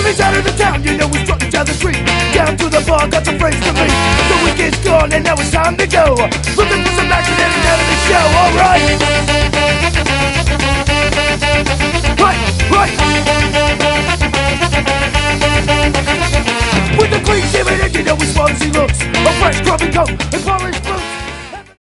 Jimmy's out of the town, you know we strutting down the street. Down to the bar, got some friends to meet. The weekend's gone and now it's time to go. Looking for some action at the end of the show, alright? Right. With the clean shaven and you know his Swansea looks. A fresh scrubbing coat,